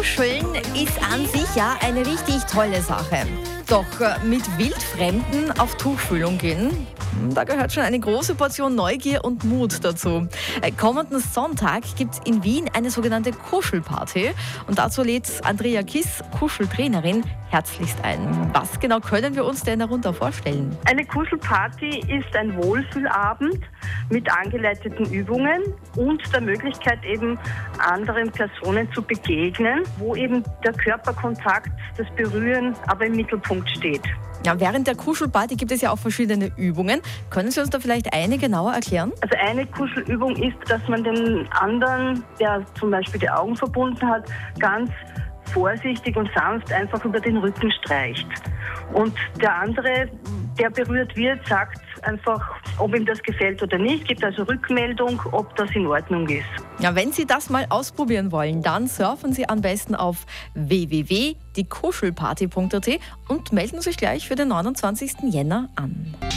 Kuscheln ist an sich ja eine richtig tolle Sache. Doch mit Wildfremden auf Tuchfühlung gehen, da gehört schon eine große Portion Neugier und Mut dazu. Kommenden Sonntag gibt es in Wien eine sogenannte Kuschelparty. Und dazu lädt Andrea Kiss, Kuscheltrainerin, herzlichst ein. Was genau können wir uns denn darunter vorstellen? Eine Kuschelparty ist ein Wohlfühlabend mit angeleiteten Übungen und der Möglichkeit, eben anderen Personen zu begegnen, wo eben der Körperkontakt, das Berühren aber im Mittelpunkt steht. Ja, während der Kuschelparty gibt es ja auch verschiedene Übungen. Können Sie uns da vielleicht eine genauer erklären? Also eine Kuschelübung ist, dass man den anderen, der zum Beispiel die Augen verbunden hat, ganz vorsichtig und sanft einfach über den Rücken streicht. Und der andere, der berührt wird, sagt einfach, ob ihm das gefällt oder nicht, gibt also Rückmeldung, ob das in Ordnung ist. Ja, wenn Sie das mal ausprobieren wollen, dann surfen Sie am besten auf www.diekuschelparty.at und melden sich gleich für den 29. Jänner an.